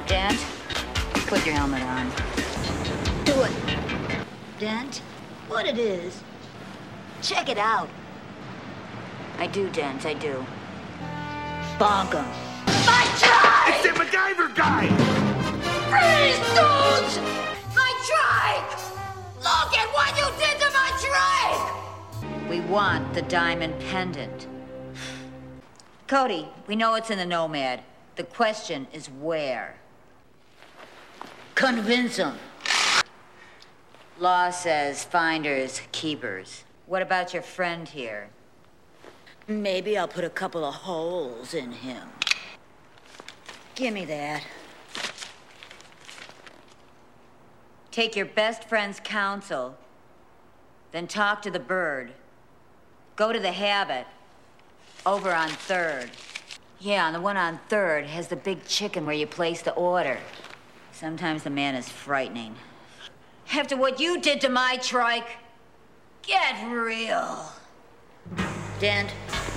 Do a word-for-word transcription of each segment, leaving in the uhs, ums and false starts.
Dent, put your helmet on. Do it. Dent, what it is? Check it out. I do, Dent, I do. Bonk 'em. My trike! It's the MacGyver guy! Freeze, dudes! My trike! Look at what you did to my trike! We want the diamond pendant. Cody, we know it's in the Nomad. The question is where? Convince them. Law says finders, keepers. What about your friend here? Maybe I'll put a couple of holes in him. Give me that. Take your best friend's counsel, then talk to the bird. Go to the Habit, over on Third. Yeah, and the one on Third has the big chicken where you place the order. Sometimes the man is frightening. After what you did to my trike, get real. Dent.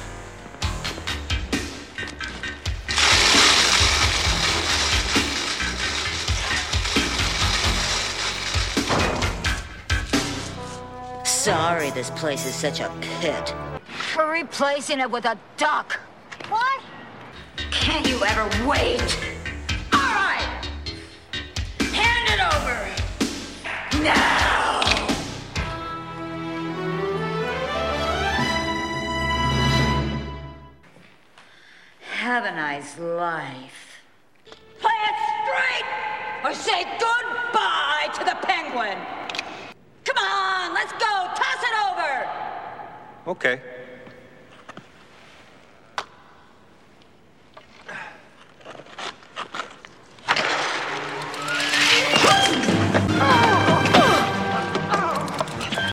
Sorry this place is such a pit. We're replacing it with a duck. What? Can't you ever wait? All right! Hand it over! Now! Have a nice life. Play it straight or say goodbye to the penguin! Come on, let's go! Toss it over! Okay.